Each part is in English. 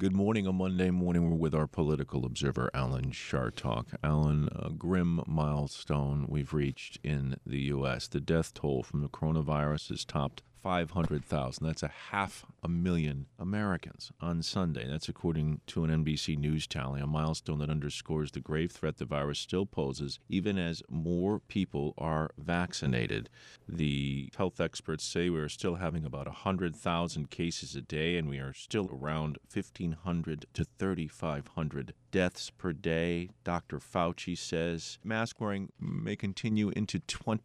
Good morning. On Monday morning, we're with our political observer, Alan Chartock. Alan, a grim milestone we've reached in the U.S. The death toll from the coronavirus has topped 500,000. That's 500,000 Americans on Sunday. That's according to an NBC News tally, a milestone that underscores the grave threat the virus still poses, even as more people are vaccinated. The health experts say we are still having about 100,000 cases a day, and we are still around 1,500 to 3,500 deaths per day. Dr. Fauci says mask wearing may continue into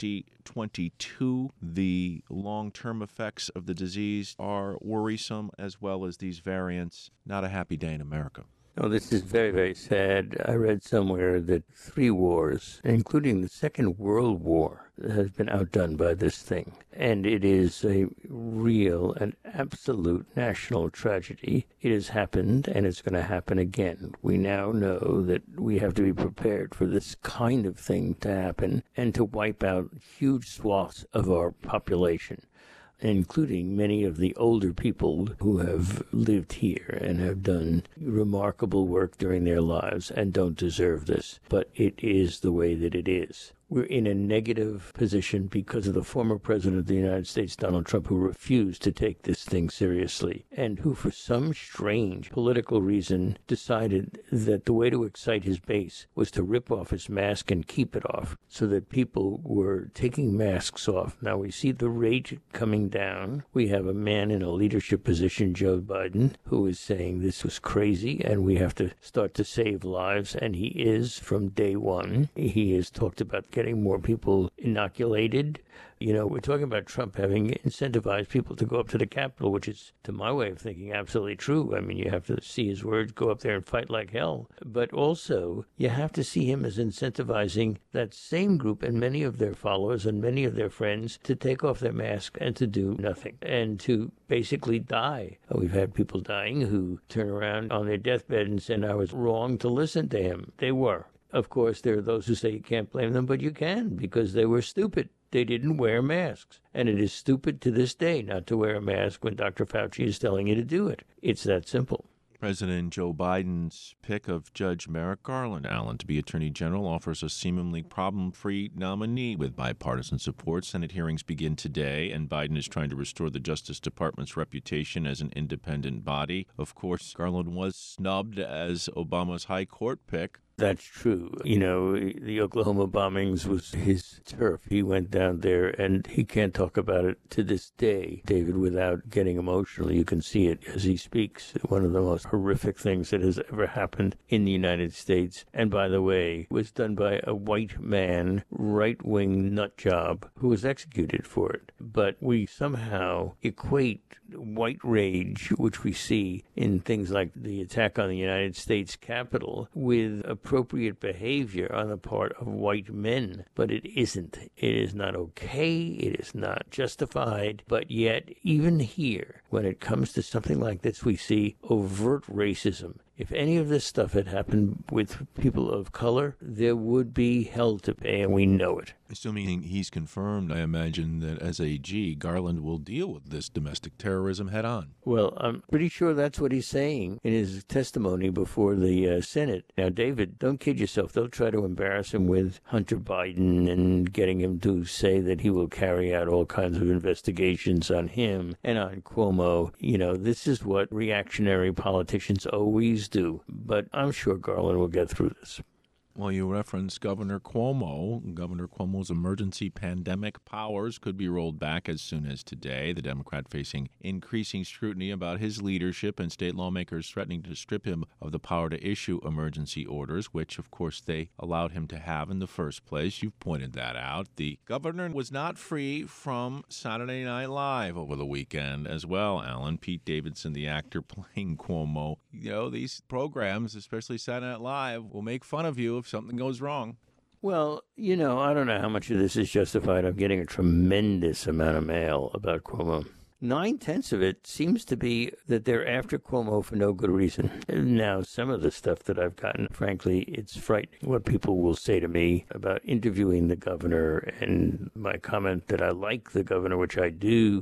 2022. The long-term effects of the disease are worrisome, as well as these variants. Not a happy day in America. Oh, this is very, very sad. I read somewhere that 3 wars, including the Second World War, has been outdone by this thing. And it is a real and absolute national tragedy. It has happened, and it's going to happen again. We now know that we have to be prepared for this kind of thing to happen and to wipe out huge swaths of our population, including many of the older people who have lived here and have done remarkable work during their lives and don't deserve this. But it is the way that it is. We're in a negative position because of the former president of the United States, Donald Trump, who refused to take this thing seriously and who, for some strange political reason, decided that the way to excite his base was to rip off his mask and keep it off so that people were taking masks off. Now we see the rate coming down. We have a man in a leadership position, Joe Biden, who is saying this was crazy and we have to start to save lives, and he is from day one. He has talked about getting more people inoculated. You know, we're talking about Trump having incentivized people to go up to the Capitol, which is, to my way of thinking, absolutely true. I mean, you have to see his words, go up there and fight like hell. But also, you have to see him as incentivizing that same group and many of their followers and many of their friends to take off their mask and to do nothing and to basically die. We've had people dying who turn around on their deathbed and say, I was wrong to listen to him. They were. Of course, there are those who say you can't blame them, but you can, because they were stupid. They didn't wear masks. And it is stupid to this day not to wear a mask when Dr. Fauci is telling you to do it. It's that simple. President Joe Biden's pick of Judge Merrick Garland, Allen, to be Attorney General offers a seemingly problem-free nominee with bipartisan support. Senate hearings begin today, and Biden is trying to restore the Justice Department's reputation as an independent body. Of course, Garland was snubbed as Obama's high court pick. That's true. You know, the Oklahoma bombings was his turf. He went down there, and he can't talk about it to this day, David, without getting emotional. You can see it as he speaks. One of the most horrific things that has ever happened in the United States. And by the way, was done by a white man, right-wing nut job, who was executed for it. But we somehow equate white rage, which we see in things like the attack on the United States Capitol, with appropriate behavior on the part of white men. But it isn't. It is not okay. It is not justified. But yet, even here, when it comes to something like this, we see overt racism. If any of this stuff had happened with people of color, there would be hell to pay, and we know it. Assuming he's confirmed, I imagine that as AG, Garland will deal with this domestic terrorism head on. Well, I'm pretty sure that's what he's saying in his testimony before the Senate. Now, David, don't kid yourself. They'll try to embarrass him with Hunter Biden and getting him to say that he will carry out all kinds of investigations on him and on Cuomo. You know, this is what reactionary politicians always do. But I'm sure Garland will get through this. Well, you referenced Governor Cuomo. Governor Cuomo's emergency pandemic powers could be rolled back as soon as today. The Democrat facing increasing scrutiny about his leadership and state lawmakers threatening to strip him of the power to issue emergency orders, which, of course, they allowed him to have in the first place. You've pointed that out. The governor was not free from Saturday Night Live over the weekend as well, Alan. Pete Davidson, the actor playing Cuomo. You know, these programs, especially Saturday Night Live, will make fun of you if something goes wrong. Well, you know, I don't know how much of this is justified. I'm getting a tremendous amount of mail about Cuomo. 9/10 of it seems to be that they're after Cuomo for no good reason. Now, some of the stuff that I've gotten, frankly, it's frightening what people will say to me about interviewing the governor, and my comment that I like the governor, which I do.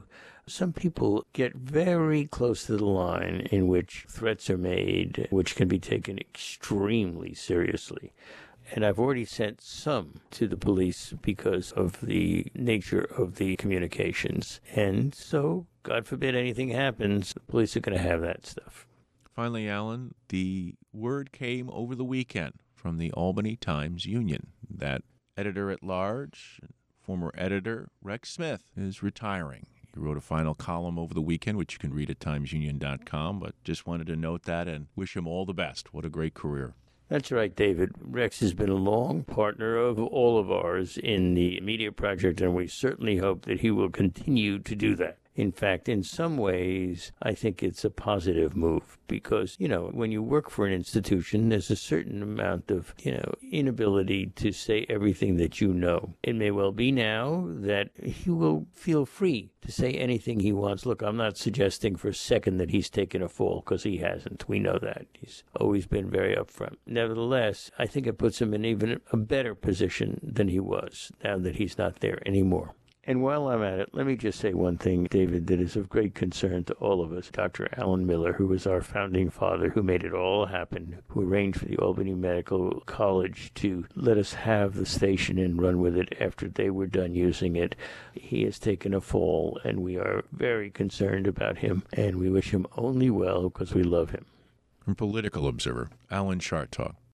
Some people get very close to the line in which threats are made, which can be taken extremely seriously. And I've already sent some to the police because of the nature of the communications. And so, God forbid anything happens, the police are going to have that stuff. Finally, Alan, the word came over the weekend from the Albany Times-Union that editor-at-large, former editor Rex Smith, is retiring. He wrote a final column over the weekend, which you can read at timesunion.com, but just wanted to note that and wish him all the best. What a great career. That's right, David. Rex has been a long partner of all of ours in the media project, and we certainly hope that he will continue to do that. In fact, in some ways, I think it's a positive move because, when you work for an institution, there's a certain amount of, inability to say everything that you know. It may well be now that he will feel free to say anything he wants. Look, I'm not suggesting for a second that he's taken a fall because he hasn't. We know that. He's always been very upfront. Nevertheless, I think it puts him in even a better position than he was now that he's not there anymore. And while I'm at it, let me just say one thing, David, that is of great concern to all of us. Dr. Alan Miller, who was our founding father, who made it all happen, who arranged for the Albany Medical College to let us have the station and run with it after they were done using it. He has taken a fall, and we are very concerned about him, and we wish him only well because we love him. From Political Observer, Alan Chartock.